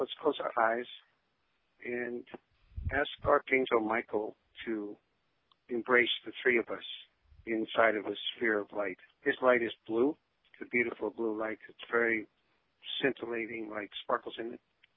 Let's close our eyes and ask Archangel Michael to embrace the three of us inside of a sphere of light. His light is blue. It's a beautiful blue light. It's very scintillating, like sparkles in it.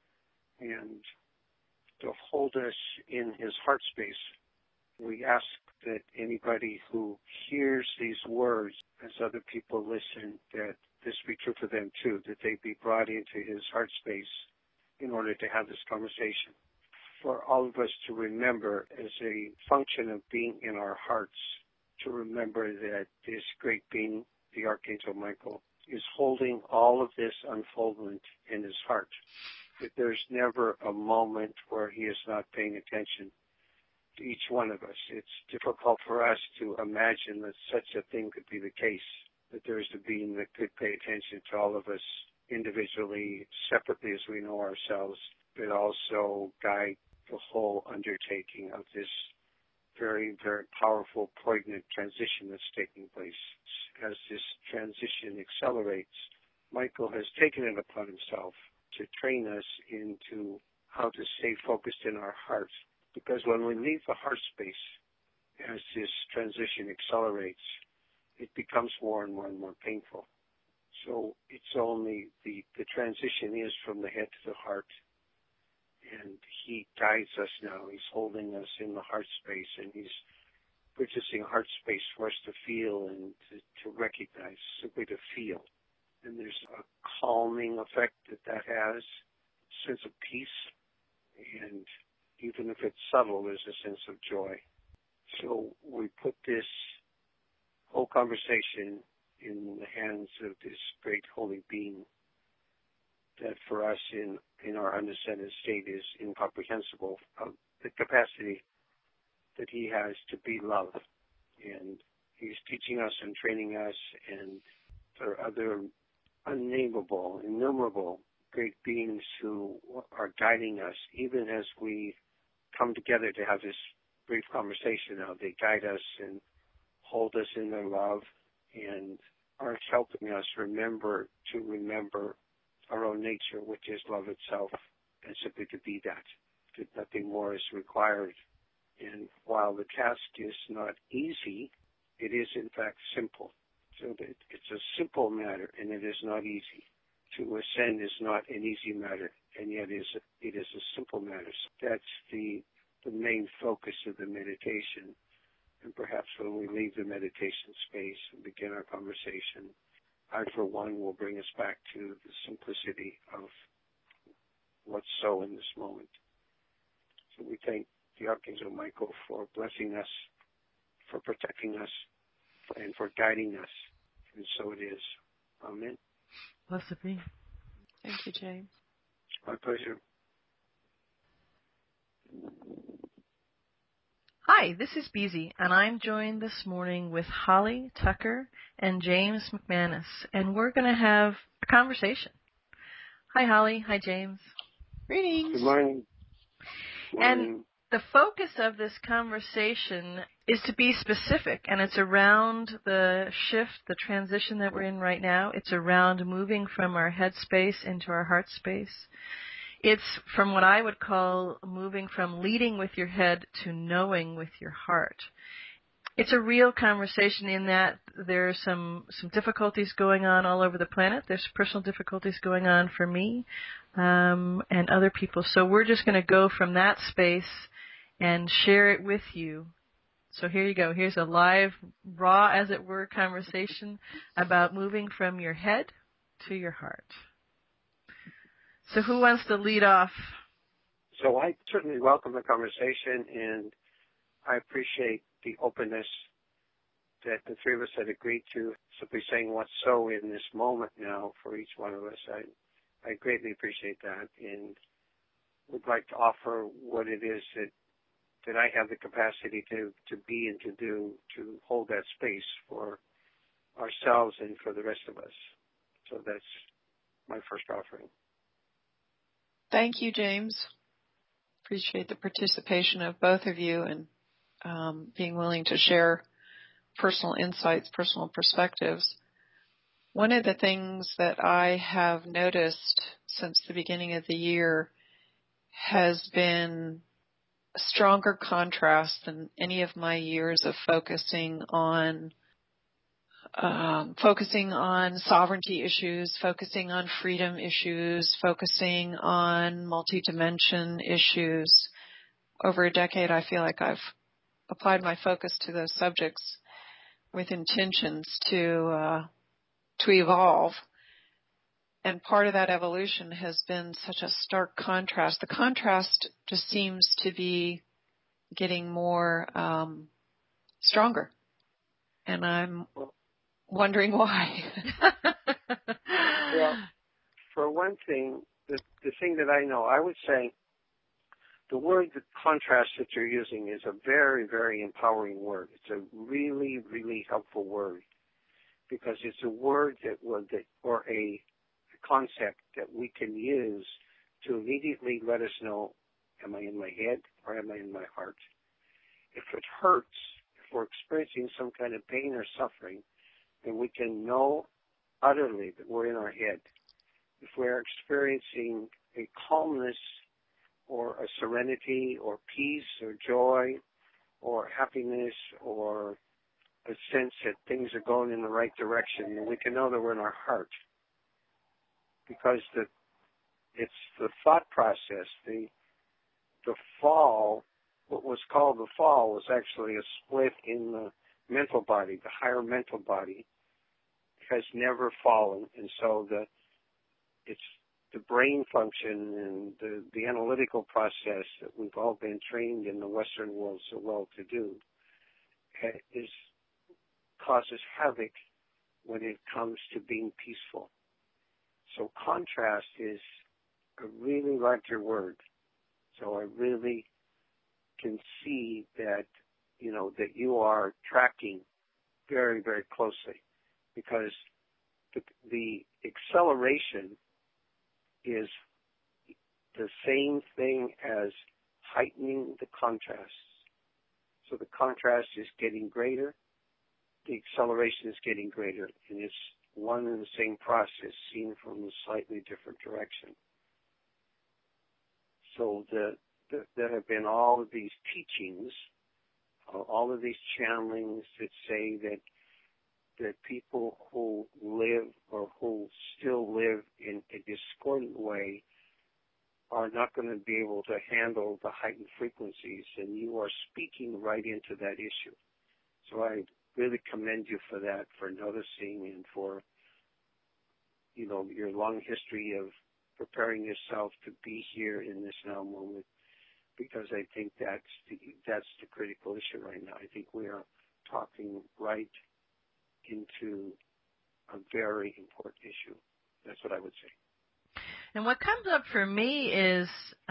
And to hold us in his heart space, we ask that anybody who hears these words as other people listen, that this be true for them too, that they be brought into his heart space in order to have this conversation. For all of us to remember, as a function of being in our hearts, to remember that this great being, the Archangel Michael, is holding all of this unfoldment in his heart. That there's never a moment where he is not paying attention to each one of us. It's difficult for us to imagine that such a thing could be the case, that there is a being that could pay attention to all of us individually, separately as we know ourselves, but also guide the whole undertaking of this very, very powerful, poignant transition that's taking place. As this transition accelerates, Michael has taken it upon himself to train us into how to stay focused in our hearts. Because when we leave the heart space, as this transition accelerates, it becomes more and more and more painful. So it's only the transition is from the head to the heart. And he guides us now. He's holding us in the heart space, and he's purchasing heart space for us to feel and to recognize, simply to feel. And there's a calming effect that has, a sense of peace, and even if it's subtle, there's a sense of joy. So we put this whole conversation in the hands of this great holy being that for us in our undescended state is incomprehensible, of the capacity that he has to be love. And he's teaching us and training us, and there are other unnameable, innumerable great beings who are guiding us, even as we come together to have this brief conversation now. They guide us and hold us in their love and are helping us remember our own nature, which is love itself, and simply to be that nothing more is required. And while the task is not easy, it is in fact simple. So that it's a simple matter, and it is not easy. To ascend is not an easy matter, and yet it is a simple matter. So that's the main focus of the meditation. And perhaps when we leave the meditation space and begin our conversation, I, for one, will bring us back to the simplicity of what's so in this moment. So we thank the Archangel Michael for blessing us, for protecting us, and for guiding us. And so it is. Amen. Blessed be. Thank you, James. My pleasure. Hi, this is Beezy, and I'm joined this morning with Holly Tucker and James McManus, and we're going to have a conversation. Hi, Holly. Hi, James. Greetings. Good morning. And the focus of this conversation is to be specific, and it's around the shift, the transition that we're in right now. It's around moving from our head space into our heart space. It's from what I would call moving from leading with your head to knowing with your heart. It's a real conversation in that there's some difficulties going on all over the planet. There's personal difficulties going on for me and other people. So we're just going to go from that space and share it with you. So here you go. Here's a live, raw, as it were, conversation about moving from your head to your heart. So who wants to lead off? So I certainly welcome the conversation, and I appreciate the openness that the three of us had agreed to, simply saying what's so in this moment now for each one of us. I greatly appreciate that, and would like to offer what it is that I have the capacity to be and to do, to hold that space for ourselves and for the rest of us. So that's my first offering. Thank you, James. Appreciate the participation of both of you and being willing to share personal insights, personal perspectives. One of the things that I have noticed since the beginning of the year has been a stronger contrast than any of my years of focusing on sovereignty issues, focusing on freedom issues, focusing on multi-dimension issues. Over a decade, I feel like I've applied my focus to those subjects with intentions to evolve. And part of that evolution has been such a stark contrast. The contrast just seems to be getting more stronger. And I'm wondering why. Well, for one thing, the thing that I know, I would say the word, the contrast that you're using is a very, very empowering word. It's a really, really helpful word because it's a word or a concept that we can use to immediately let us know, am I in my head or am I in my heart? If it hurts, if we're experiencing some kind of pain or suffering, then we can know utterly that we're in our head. If we're experiencing a calmness or a serenity or peace or joy or happiness or a sense that things are going in the right direction, then we can know that we're in our heart. Because it's the thought process, the fall, what was called the fall was actually a split in the mental body. The higher mental body has never fallen, and so it's the brain function and the analytical process that we've all been trained in the Western world so well to do causes havoc when it comes to being peaceful. So contrast is a really larger word. So I really can see that, that you are tracking very, very closely because the acceleration is the same thing as heightening the contrasts. So the contrast is getting greater, the acceleration is getting greater, and it's one and the same process seen from a slightly different direction. So there have been all of these teachings, all of these channelings that say that people who live or who still live in a discordant way are not going to be able to handle the heightened frequencies, and you are speaking right into that issue. So I really commend you for that, for noticing and for, your long history of preparing yourself to be here in this now moment, because I think that's the critical issue right now. I think we are talking right into a very important issue. That's what I would say. And what comes up for me is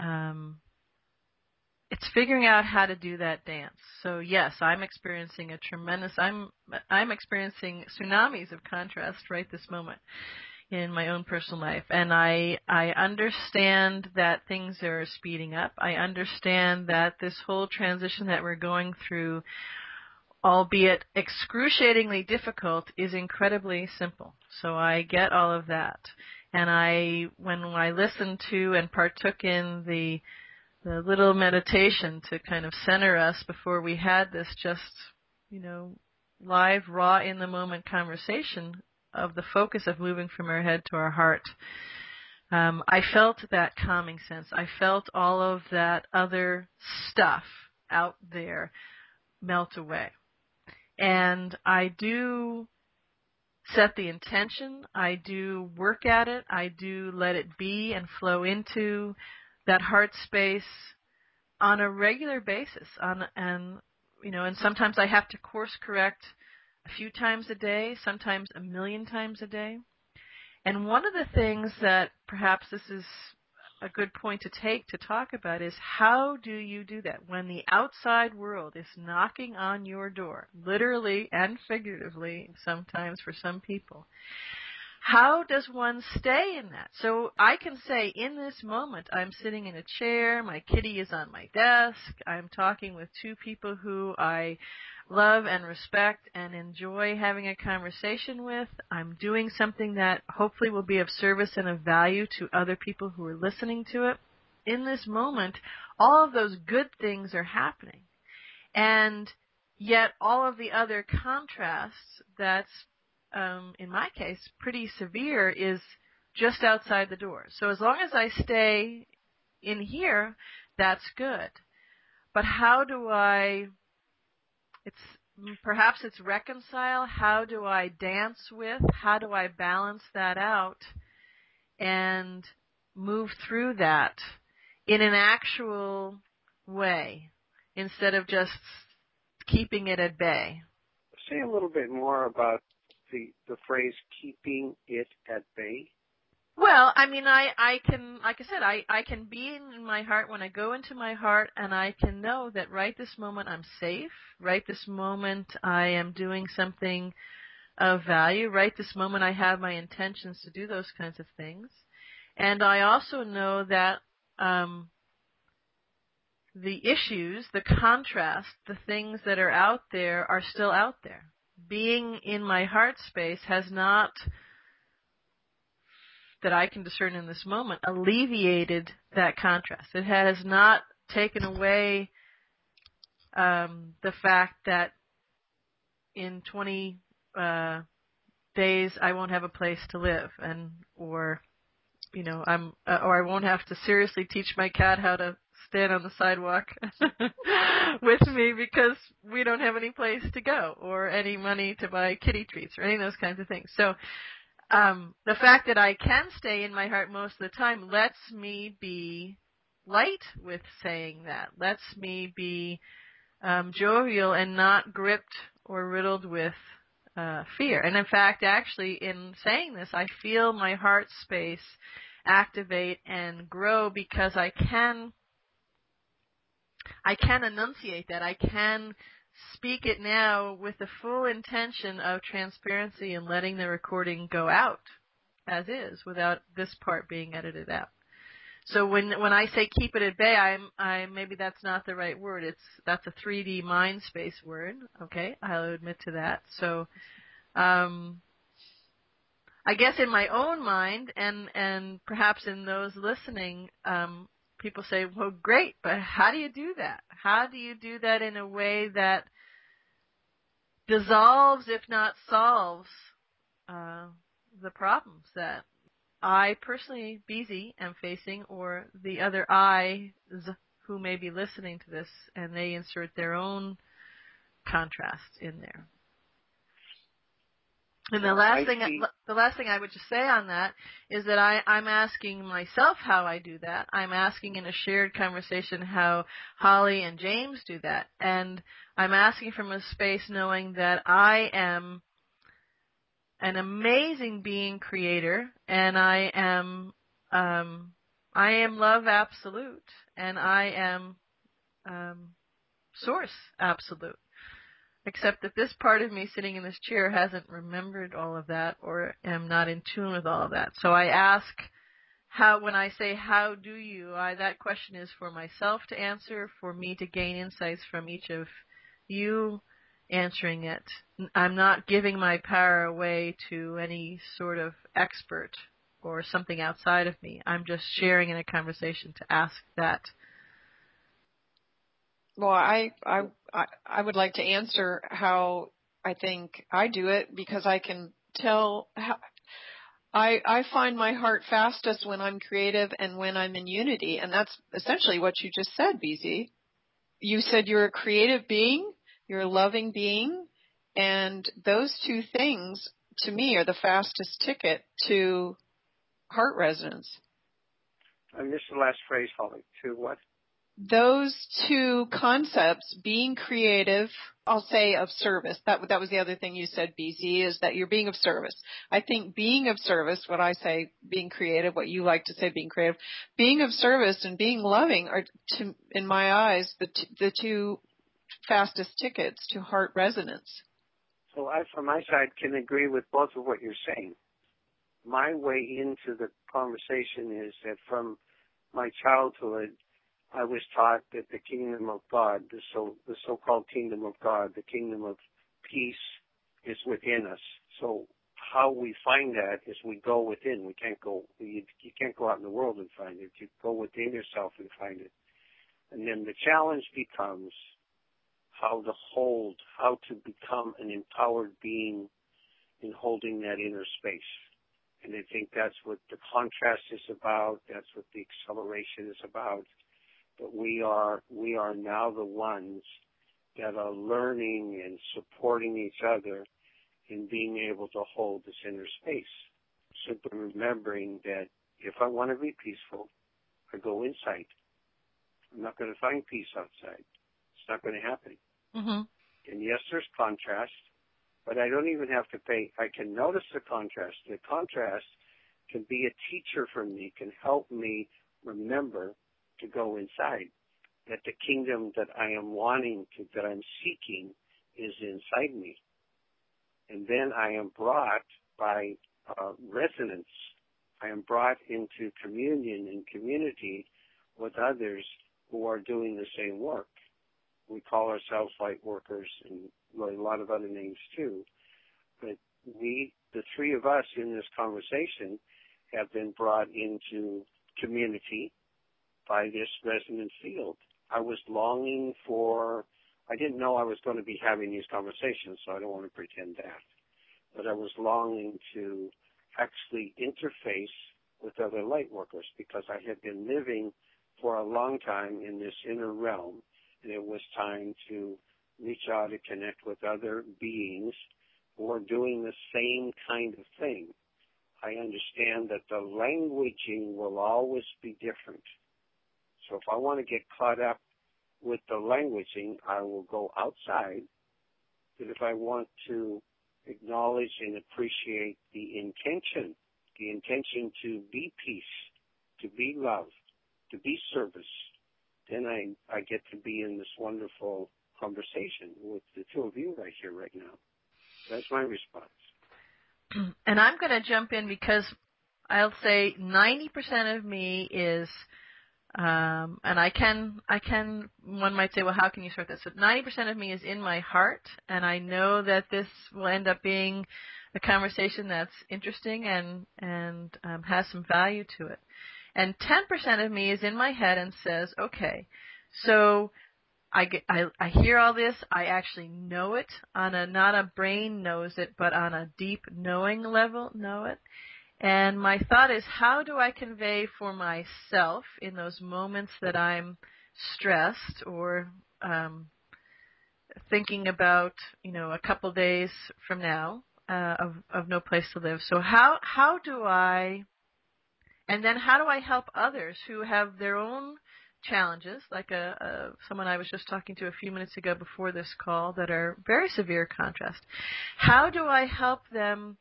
it's figuring out how to do that dance. So yes, I'm experiencing I'm experiencing tsunamis of contrast right this moment in my own personal life. And I understand that things are speeding up. I understand that this whole transition that we're going through, albeit excruciatingly difficult, is incredibly simple. So I get all of that. And when I listened to and partook in the little meditation to kind of center us before we had this just, live, raw, in the moment conversation of the focus of moving from our head to our heart, I felt that calming sense. I felt all of that other stuff out there melt away. And I do set the intention. I do work at it. I do let it be and flow into that heart space on a regular basis. And sometimes I have to course correct a few times a day, sometimes 1,000,000 times a day. And one of the things that perhaps this is a good point to take to talk about is, how do you do that when the outside world is knocking on your door, literally and figuratively sometimes for some people? How does one stay in that? So I can say, in this moment, I'm sitting in a chair, my kitty is on my desk, I'm talking with two people who I love and respect and enjoy having a conversation with. I'm doing something that hopefully will be of service and of value to other people who are listening to it. in this moment, all of those good things are happening. And yet all of the other contrasts that's, in my case, pretty severe is just outside the door. So as long as I stay in here, that's good. But how do I, perhaps it's reconcile, how do I dance with, how do I balance that out and move through that in an actual way instead of just keeping it at bay? Say a little bit more about the phrase keeping it at bay. Well, I mean, I can, like I said, I can be in my heart when I go into my heart, and I can know that right this moment I'm safe, right this moment I am doing something of value, right this moment I have my intentions to do those kinds of things. And I also know that the issues, the contrast, the things that are out there are still out there. Being in my heart space has not, that I can discern in this moment, alleviated that contrast. It has not taken away the fact that in 20 days I won't have a place to live, or I won't have to seriously teach my cat how to stand on the sidewalk with me because we don't have any place to go or any money to buy kitty treats or any of those kinds of things. So the fact that I can stay in my heart most of the time lets me be light with saying that, lets me be jovial and not gripped or riddled with fear. And in fact, actually, in saying this, I feel my heart space activate and grow because I can enunciate that. I can speak it now with the full intention of transparency and letting the recording go out as is without this part being edited out. So when I say keep it at bay, I maybe that's not the right word. That's a 3D mind space word. Okay, I'll admit to that. So I guess in my own mind and perhaps in those listening, people say, well, great, but how do you do that? How do you do that in a way that dissolves, if not solves, the problems that I personally, BZ, am facing, or the other I's who may be listening to this, and they insert their own contrast in there. And the last thing I would just say on that is that I'm asking myself how I do that. I'm asking in a shared conversation how Holly and James do that. And I'm asking from a space knowing that I am an amazing being creator, and I am love absolute, and I am source absolute. Except that this part of me sitting in this chair hasn't remembered all of that or am not in tune with all of that. So I ask when I say, how do you, that question is for myself to answer, for me to gain insights from each of you answering it. I'm not giving my power away to any sort of expert or something outside of me. I'm just sharing in a conversation to ask that. Well, I would like to answer how I think I do it, because I can tell how I find my heart fastest when I'm creative and when I'm in unity, and that's essentially what you just said, BZ. You said you're a creative being, you're a loving being, and those two things to me are the fastest ticket to heart resonance. I missed the last phrase, Holly. To what? Those two concepts, being creative, I'll say of service. That was the other thing you said, BZ, is that you're being of service. I think being of service, what I say being creative, what you like to say being creative, being of service and being loving are, in my eyes, the two fastest tickets to heart resonance. So I, from my side, can agree with both of what you're saying. My way into the conversation is that from my childhood, I was taught that the kingdom of God, the so-called kingdom of God, the kingdom of peace is within us. So how we find that is we go within. You can't go out in the world and find it. You go within yourself and find it. And then the challenge becomes how to become an empowered being in holding that inner space. And I think that's what the contrast is about. That's what the acceleration is about. But we are now the ones that are learning and supporting each other in being able to hold this inner space. Simply remembering that if I want to be peaceful, I go inside. I'm not going to find peace outside. It's not going to happen. Mm-hmm. And yes, there's contrast, but I don't even have to pay. I can notice the contrast. The contrast can be a teacher for me, can help me remember to go inside, that the kingdom that I am that I'm seeking is inside me. And then I am brought by resonance. I am brought into communion and community with others who are doing the same work. We call ourselves light workers and a lot of other names too. But the three of us in this conversation, have been brought into community by this resonant field. I didn't know I was going to be having these conversations, so I don't want to pretend that. But I was longing to actually interface with other light workers because I had been living for a long time in this inner realm, and it was time to reach out and connect with other beings who are doing the same kind of thing. I understand that the languaging will always be different. So if I want to get caught up with the languaging, I will go outside. But if I want to acknowledge and appreciate the intention to be peace, to be love, to be service, then I get to be in this wonderful conversation with the two of you right here, right now. That's my response. And I'm going to jump in because I'll say 90% of me is, and one might say, well, how can you sort this? So 90% of me is in my heart, and I know that this will end up being a conversation that's interesting and has some value to it. And 10% of me is in my head and says, okay, so I hear all this. I actually know it not a brain knows it, but on a deep knowing level know it. And my thought is, how do I convey for myself in those moments that I'm stressed or thinking about, a couple days from now of no place to live? So how do I help others who have their own challenges, like someone I was just talking to a few minutes ago before this call that are very severe contrast? How do I help them?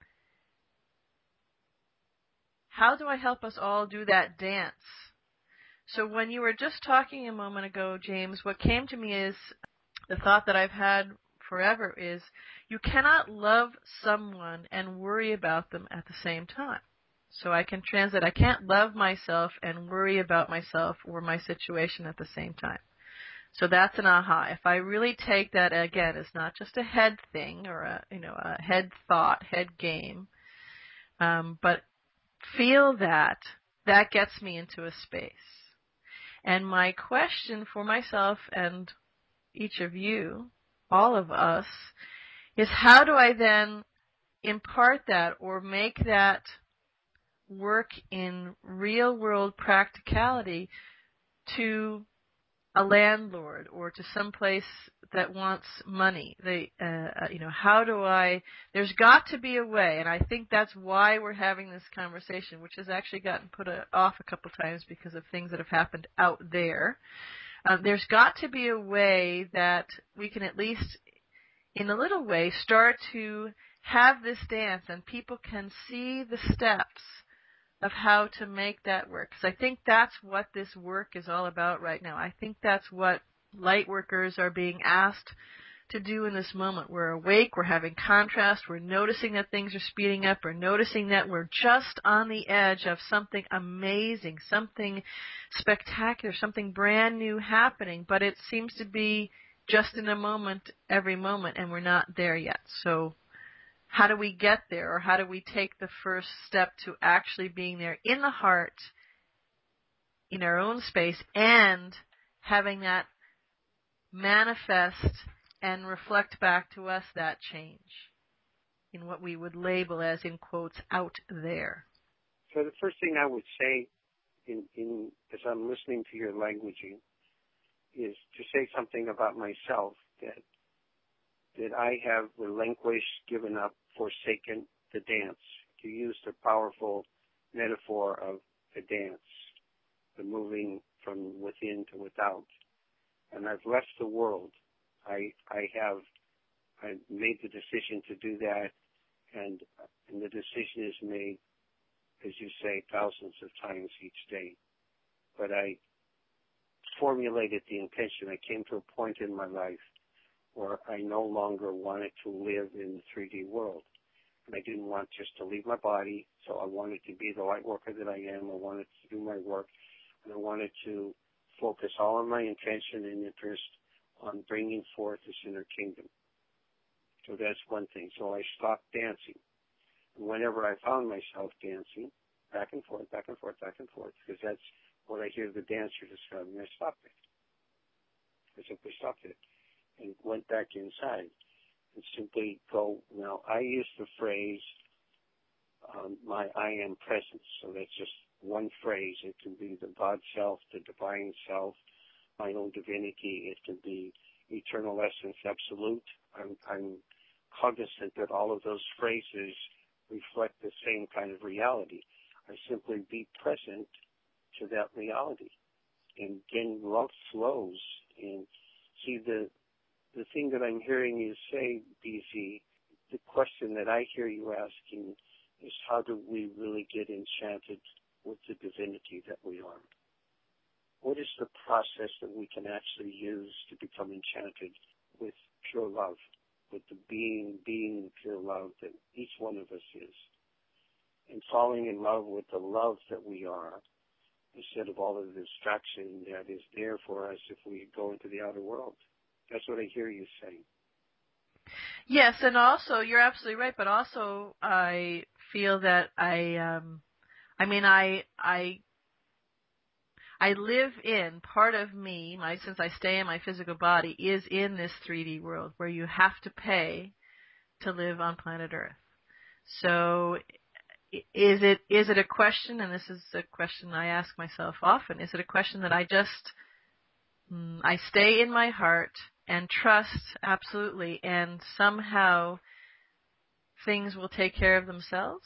How do I help us all do that dance? So when you were just talking a moment ago, James, what came to me is the thought that I've had forever is you cannot love someone and worry about them at the same time. So I can translate, I can't love myself and worry about myself or my situation at the same time. So that's an aha. If I really take that, again, it's not just a head thing or a head thought, head game, but feel that gets me into a space. And my question for myself and each of you, all of us, is how do I then impart that or make that work in real world practicality to a landlord or to some place that wants money? How do there's got to be a way, and I think that's why we're having this conversation, which has actually gotten put off a couple times because of things that have happened out there. There's got to be a way that we can at least, in a little way, start to have this dance and people can see the steps of how to make that work. Because I think that's what this work is all about right now. I think that's what light workers are being asked to do in this moment. We're awake, we're having contrast, we're noticing that things are speeding up, we're noticing that we're just on the edge of something amazing, something spectacular, something brand new happening, but it seems to be just in a moment, every moment, and we're not there yet. So how do we get there, or how do we take the first step to actually being there in the heart, in our own space, and having that manifest and reflect back to us that change in what we would label as, in quotes, out there? So the first thing I would say as I'm listening to your languaging is to say something about myself that I have relinquished, given up, forsaken the dance. To use the powerful metaphor of the dance, the moving from within to without. And I've left the world. I made the decision to do that, and the decision is made, as you say, thousands of times each day. But I formulated the intention. I came to a point in my life where I no longer wanted to live in the 3D world. And I didn't want just to leave my body, so I wanted to be the light worker that I am. I wanted to do my work, and I wanted to focus all of my intention and interest on bringing forth this inner kingdom. So that's one thing. So I stopped dancing. And whenever I found myself dancing, back and forth, back and forth, back and forth, because that's what I hear the dancer describing, I stopped it. I simply stopped it and went back inside and simply go. Now, I use the phrase, my I am presence. So that's just one phrase. It can be the God self, the divine self, my own divinity. It can be eternal essence, absolute. I'm cognizant that all of those phrases reflect the same kind of reality. I simply be present to that reality. And then love flows. And see, the thing that I'm hearing you say, BZ, the question that I hear you asking is, how do we really get enchanted with the divinity that we are? What is the process that we can actually use to become enchanted with pure love, with the being pure love that each one of us is, and falling in love with the love that we are, instead of all of the distraction that is there for us if we go into the outer world? That's what I hear you saying. Yes, and also, you're absolutely right, but also I feel that I live in, part of me, since I stay in my physical body, is in this 3D world where you have to pay to live on planet Earth. So is it a question, and this is a question I ask myself often, is it a question that I stay in my heart and trust absolutely, and somehow things will take care of themselves?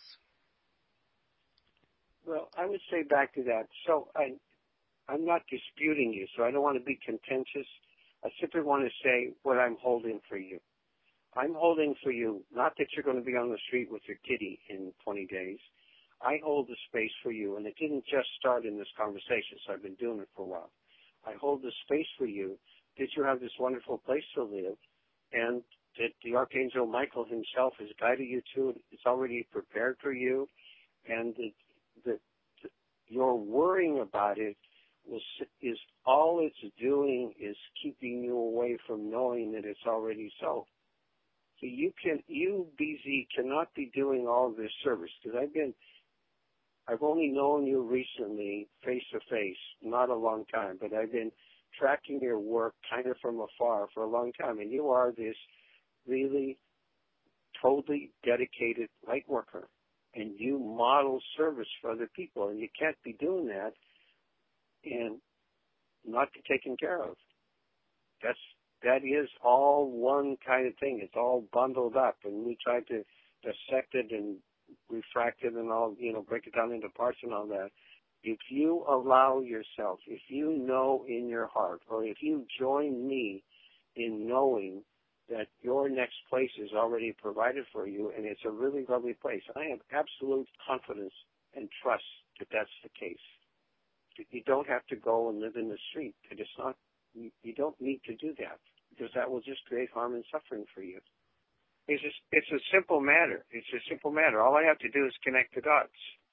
Well, I would say back to that. So I'm not disputing you, so I don't want to be contentious. I simply want to say what I'm holding for you. I'm holding for you, not that you're going to be on the street with your kitty in 20 days. I hold the space for you, and it didn't just start in this conversation, so I've been doing it for a while. I hold the space for you that you have this wonderful place to live, and that the Archangel Michael himself has guided you to it. It's already prepared for you, and that your worrying about it is all it's doing is keeping you away from knowing that it's already so. So you, BZ, cannot be doing all this service, because I've only known you recently, face to face, not a long time, but I've been tracking your work kind of from afar for a long time, and you are this really totally dedicated light worker, and you model service for other people, and you can't be doing that and not be taken care of. That is all one kind of thing. It's all bundled up, and we try to dissect it and refract it and all, break it down into parts and all that. If you allow yourself, if you know in your heart, or if you join me in knowing that your next place is already provided for you, and it's a really lovely place, I have absolute confidence and trust that that's the case. You don't have to go and live in the street. You don't need to do that, because that will just create harm and suffering for you. It's a simple matter. It's a simple matter. All I have to do is connect the dots.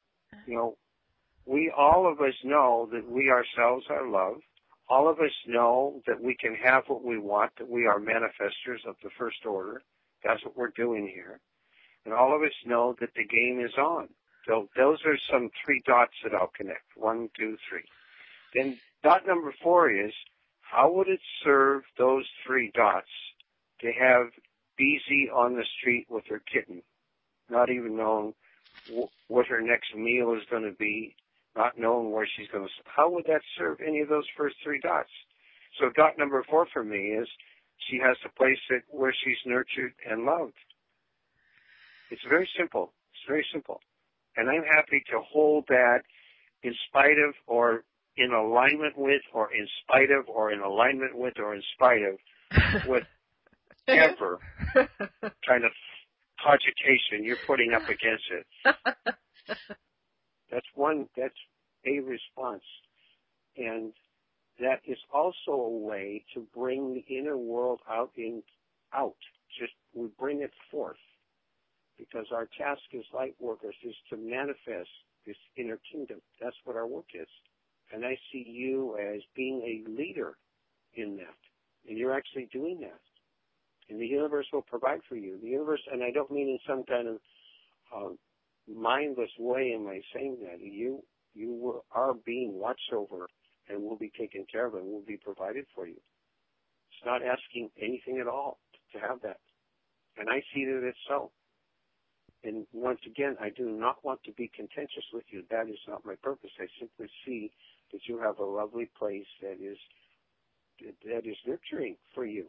All of us know that we ourselves are love. All of us know that we can have what we want, that we are manifestors of the first order. That's what we're doing here. And all of us know that the game is on. So those are some 3 dots that I'll connect. 1, 2, 3. Then dot number 4 is, how would it serve those 3 dots to have BZ on the street with her kitten, not even knowing what her next meal is going to be, not knowing where she's going to... How would that serve any of those first 3 dots? So dot number 4 for me is, she has a place where she's nurtured and loved. It's very simple. It's very simple. And I'm happy to hold that in spite of, or in alignment with, or in spite of, or in alignment with, or in spite of whatever kind of cogitation you're putting up against it. That's a response. And that is also a way to bring the inner world out. Just we bring it forth. Because our task as light workers is to manifest this inner kingdom. That's what our work is. And I see you as being a leader in that. And you're actually doing that. And the universe will provide for you. The universe, and I don't mean in some kind of mindless way am I saying that. You are being watched over and will be taken care of and will be provided for you. It's not asking anything at all to have that. And I see that it's so. And once again, I do not want to be contentious with you. That is not my purpose. I simply see that you have a lovely place that is nurturing for you.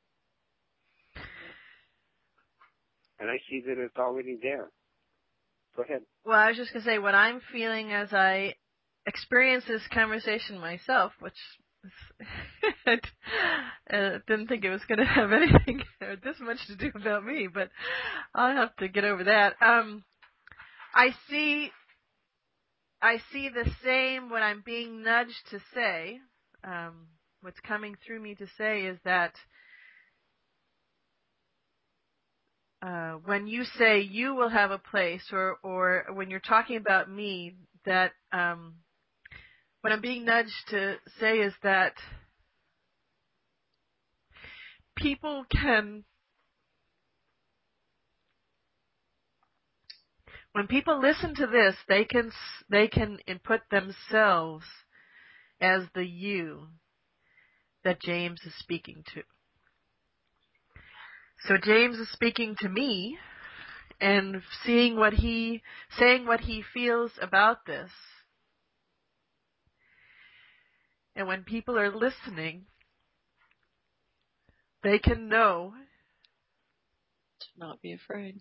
And I see that it's already there. Go ahead. Well, I was just going to say, what I'm feeling as I experience this conversation myself, which I didn't think it was going to have anything or this much to do about me, but I'll have to get over that. I see the same, what I'm being nudged to say, what's coming through me to say is that when you say you will have a place, or when you're talking about me, that what I'm being nudged to say is that people can, when people listen to this, they can input themselves as the you that James is speaking to. So James is speaking to me and saying what he feels about this. And when people are listening, they can know to not be afraid.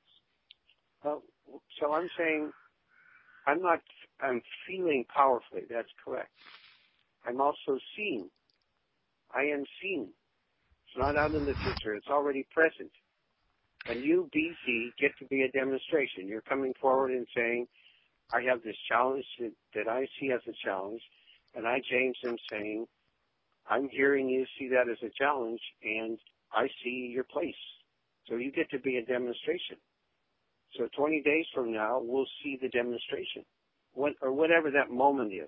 So I'm saying, I'm feeling powerfully. That's correct. I'm also seeing. I am seeing. It's not out in the future. It's already present. And you, BZ, get to be a demonstration. You're coming forward and saying, I have this challenge that I see as a challenge. And I, James, am saying, I'm hearing you see that as a challenge, and I see your place. So you get to be a demonstration. So 20 days from now, we'll see the demonstration, or whatever that moment is.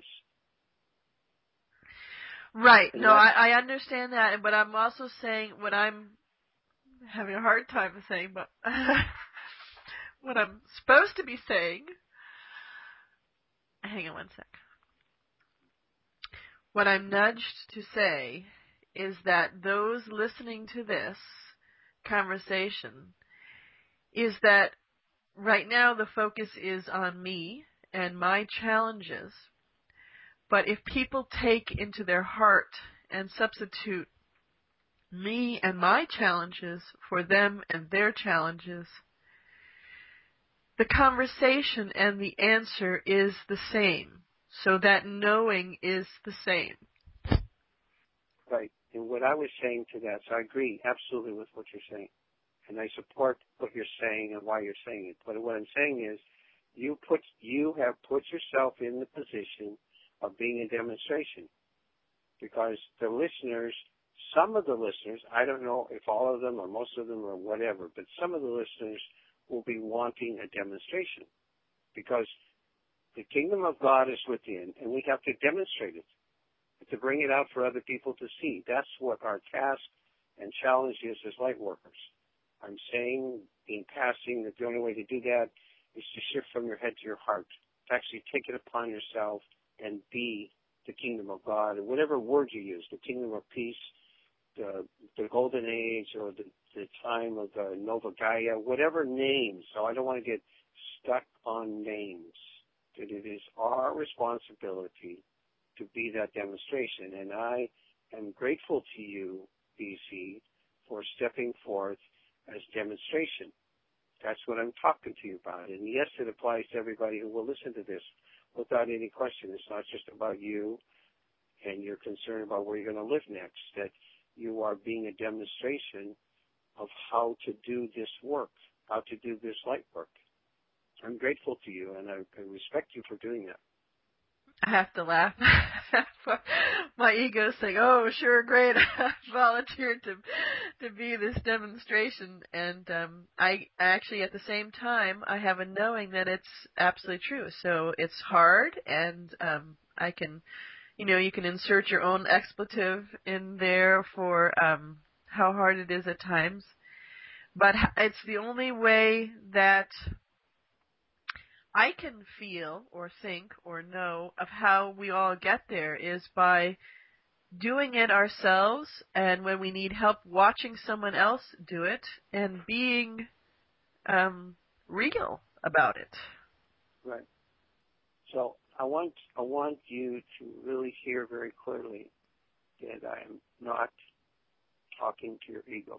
Right. No, I understand that, but I'm also saying what I'm having a hard time saying, but what I'm supposed to be saying. Hang on one sec. What I'm nudged to say is that those listening to this conversation is that right now the focus is on me and my challenges, but if people take into their heart and substitute me and my challenges for them and their challenges, the conversation and the answer is the same. So that knowing is the same. Right. And what I was saying to that, so I agree absolutely with what you're saying. And I support what you're saying and why you're saying it. But what I'm saying is you have put yourself in the position of being a demonstration. Because the listeners, some of the listeners, I don't know if all of them or most of them or whatever, but some of the listeners will be wanting a demonstration. Because the kingdom of God is within, and we have to demonstrate it, to bring it out for other people to see. That's what our task and challenge is as light workers. I'm saying in passing, that the only way to do that is to shift from your head to your heart, to actually take it upon yourself and be the kingdom of God, or whatever word you use, the kingdom of peace, the golden age, or the time of the Nova Gaia, whatever name. So I don't want to get stuck on names. That it is our responsibility to be that demonstration. And I am grateful to you, BC, for stepping forth as demonstration. That's what I'm talking to you about. And yes, it applies to everybody who will listen to this without any question. It's not just about you and your concern about where you're going to live next, that you are being a demonstration of how to do this work, how to do this light work. I'm grateful to you, and I respect you for doing that. I have to laugh. My ego is saying, "Oh, sure, great! I volunteered to be this demonstration." And I actually, at the same time, I have a knowing that it's absolutely true. So it's hard, and I can, you can insert your own expletive in there for how hard it is at times. But it's the only way that I can feel or think or know of how we all get there is by doing it ourselves, and when we need help, watching someone else do it and being real about it. Right. So I want you to really hear very clearly that I am not talking to your ego.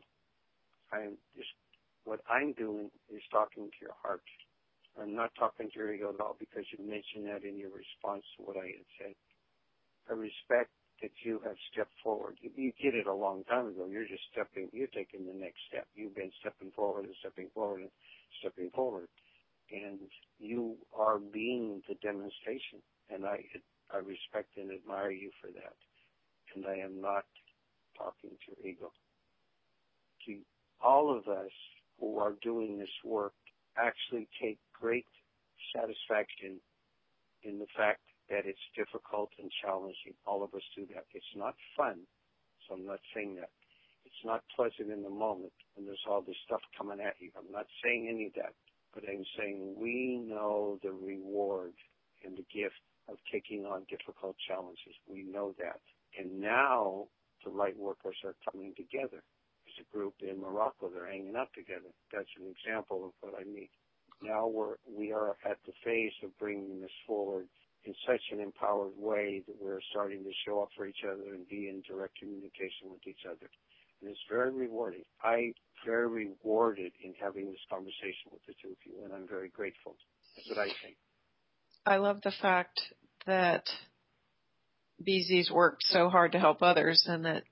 What I'm doing is talking to your heart. I'm not talking to your ego at all, because you mentioned that in your response to what I had said. I respect that you have stepped forward. You did it a long time ago. You're taking the next step. You've been stepping forward and stepping forward and stepping forward. And you are being the demonstration. And I respect and admire you for that. And I am not talking to your ego. To all of us who are doing this work, actually take great satisfaction in the fact that it's difficult and challenging. All of us do that. It's not fun, so I'm not saying that. It's not pleasant in the moment when there's all this stuff coming at you. I'm not saying any of that, but I'm saying we know the reward and the gift of taking on difficult challenges. We know that. And now the light workers are coming together. A group in Morocco, they're hanging out together. That's an example of what I mean. Now we are at the phase of bringing this forward in such an empowered way that we're starting to show up for each other and be in direct communication with each other. And it's very rewarding. I'm very rewarded in having this conversation with the two of you, and I'm very grateful. That's what I think. I love the fact that BZ's worked so hard to help others, and that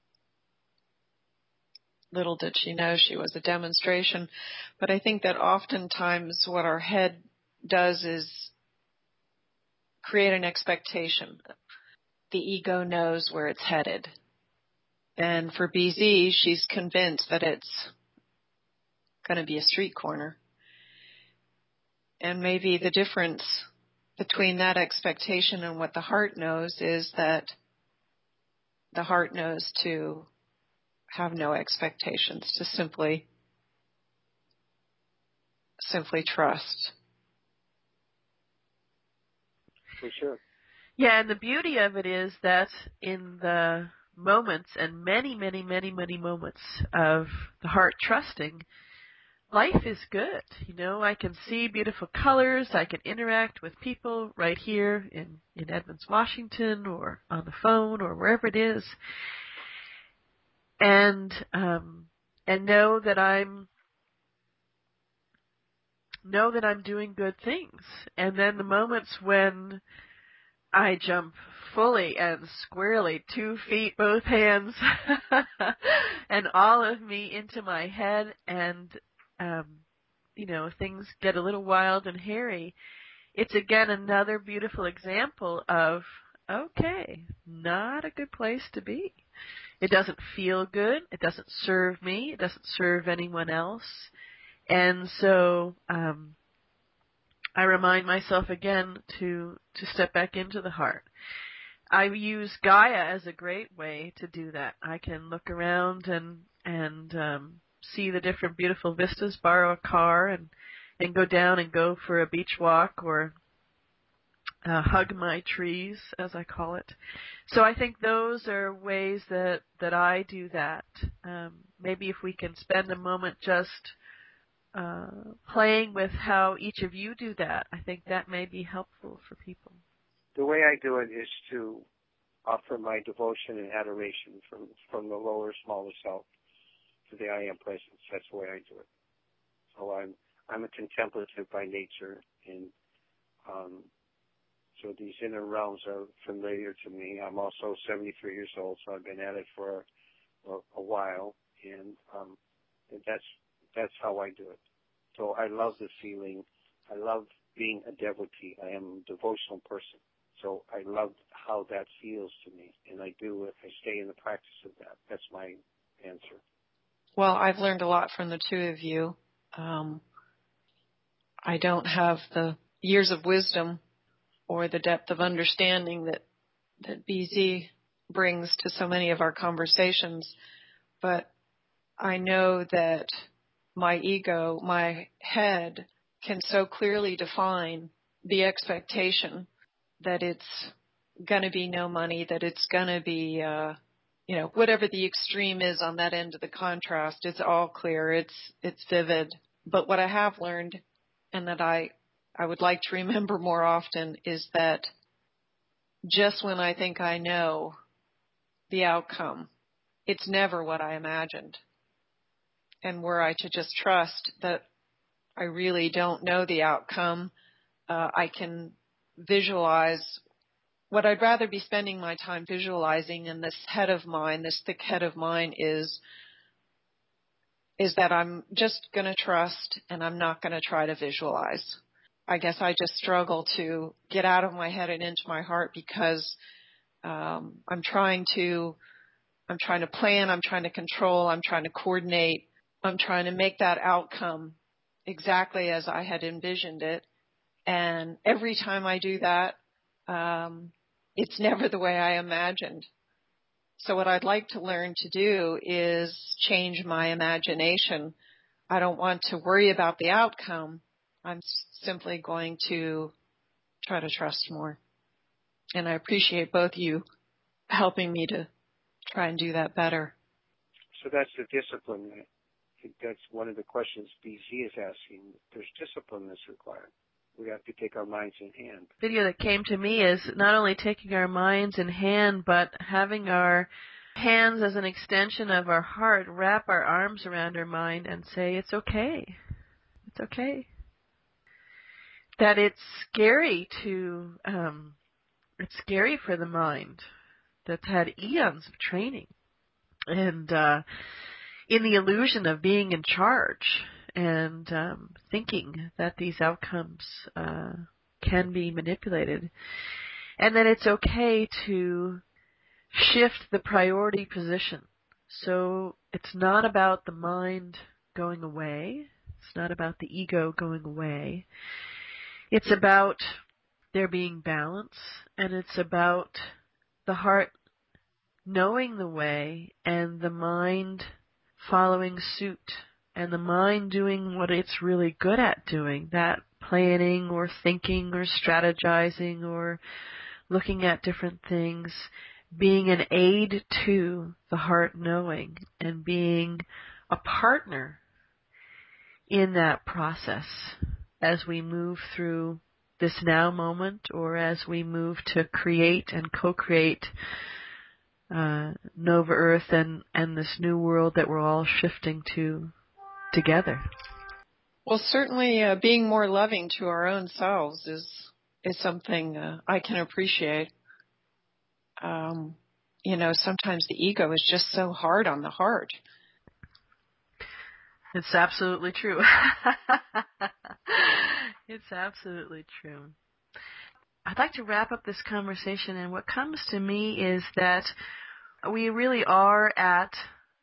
little did she know she was a demonstration. But I think that oftentimes what our head does is create an expectation. The ego knows where it's headed. And for BZ, she's convinced that it's going to be a street corner. And maybe the difference between that expectation and what the heart knows is that the heart knows to have no expectations, to simply trust. For sure. Yeah, and the beauty of it is that in the moments, and many, many, many, many moments of the heart trusting, life is good. I can see beautiful colors. I can interact with people right here in Edmonds, Washington, or on the phone, or wherever it is. And know that I'm doing good things. And then the moments when I jump fully and squarely, 2 feet, both hands, and all of me into my head, and things get a little wild and hairy. It's again another beautiful example of, okay, not a good place to be. It doesn't feel good. It doesn't serve me. It doesn't serve anyone else. And so I remind myself again to step back into the heart. I use Gaia as a great way to do that. I can look around and see the different beautiful vistas, borrow a car and go down and go for a beach walk or hug my trees, as I call it. So I think those are ways that I do that. Maybe if we can spend a moment just playing with how each of you do that, I think that may be helpful for people. The way I do it is to offer my devotion and adoration from the lower, smaller self to the I Am Presence. That's the way I do it. So I'm a contemplative by nature, and so these inner realms are familiar to me. I'm also 73 years old, so I've been at it for a while, and that's how I do it. So I love the feeling. I love being a devotee. I am a devotional person. So I love how that feels to me, and I do it. I stay in the practice of that. That's my answer. Well, I've learned a lot from the two of you. I don't have the years of wisdom or the depth of understanding that BZ brings to so many of our conversations, but I know that my ego, my head, can so clearly define the expectation that it's going to be no money, that it's going to be, whatever the extreme is on that end of the contrast, it's all clear, it's vivid. But what I have learned, and that I would like to remember more often, is that just when I think I know the outcome, it's never what I imagined. And were I to just trust that I really don't know the outcome, I can visualize what I'd rather be spending my time visualizing in this head of mine, this thick head of mine, is that I'm just going to trust and I'm not going to try to visualize. I guess I just struggle to get out of my head and into my heart because I'm trying to plan, I'm trying to control, I'm trying to coordinate, I'm trying to make that outcome exactly as I had envisioned it. And every time I do that, it's never the way I imagined. So what I'd like to learn to do is change my imagination. I don't want to worry about the outcome. I'm simply going to try to trust more. And I appreciate both you helping me to try and do that better. So that's the discipline. I think that's one of the questions BZ is asking. There's discipline that's required. We have to take our minds in hand. The video that came to me is not only taking our minds in hand, but having our hands as an extension of our heart, wrap our arms around our mind and say, it's okay. It's okay. That it's scary it's scary for the mind that's had eons of training and in the illusion of being in charge and thinking that these outcomes can be manipulated. And that it's okay to shift the priority position. So it's not about the mind going away. It's not about the ego going away. It's about there being balance, and it's about the heart knowing the way and the mind following suit, and the mind doing what it's really good at doing, that planning or thinking or strategizing or looking at different things, being an aid to the heart knowing and being a partner in that process as we move through this now moment or as we move to create and co-create Nova Earth and this new world that we're all shifting to together. Well, certainly being more loving to our own selves is something I can appreciate. Sometimes the ego is just so hard on the heart. It's absolutely true. It's absolutely true. I'd like to wrap up this conversation, and what comes to me is that we really are at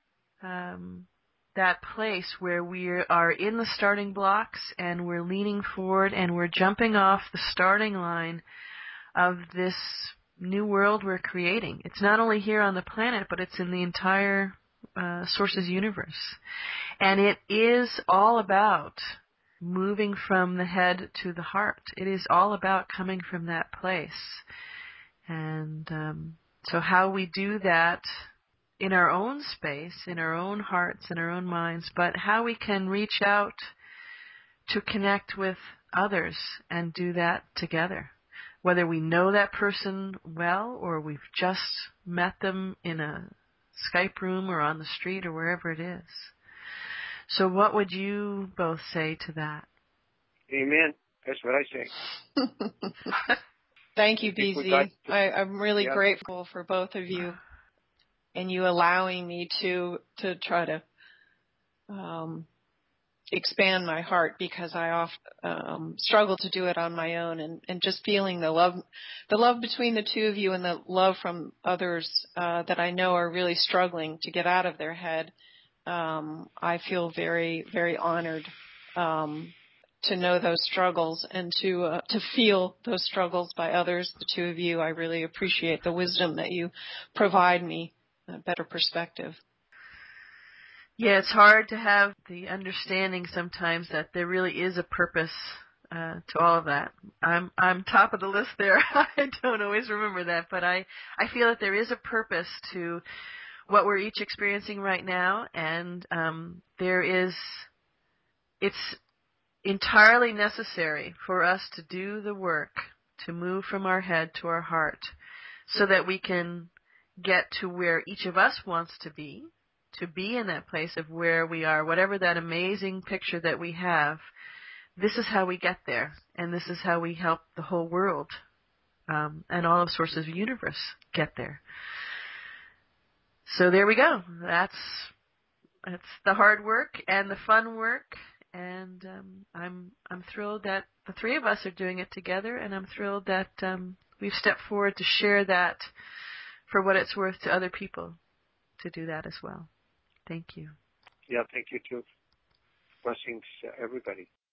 that place where we are in the starting blocks and we're leaning forward and we're jumping off the starting line of this new world we're creating. It's not only here on the planet, but it's in the entire Source's universe. And it is all about moving from the head to the heart. It is all about coming from that place. And so how we do that in our own space, in our own hearts, in our own minds, but how we can reach out to connect with others and do that together. Whether we know that person well or we've just met them in a Skype room or on the street or wherever it is. So what would you both say to that? Amen. That's what I say. Thank you, BZ. I'm really grateful for both of you and you allowing me to try to expand my heart, because I often struggle to do it on my own, and just feeling the love between the two of you and the love from others that I know are really struggling to get out of their head. I feel very, very honored to know those struggles and to feel those struggles by others, the two of you. I really appreciate the wisdom that you provide me, a better perspective. Yeah, it's hard to have the understanding sometimes that there really is a purpose to all of that. I'm top of the list there. I don't always remember that, but I feel that there is a purpose to what we're each experiencing right now, and it's entirely necessary for us to do the work to move from our head to our heart so that we can get to where each of us wants to be in that place of where we are, whatever that amazing picture that we have. This is how we get there, and this is how we help the whole world and all of sources of the universe get there. So there we go. That's the hard work and the fun work, and I'm thrilled that the three of us are doing it together, and I'm thrilled that we've stepped forward to share that for what it's worth to other people to do that as well. Thank you. Yeah, thank you too. Blessings to everybody.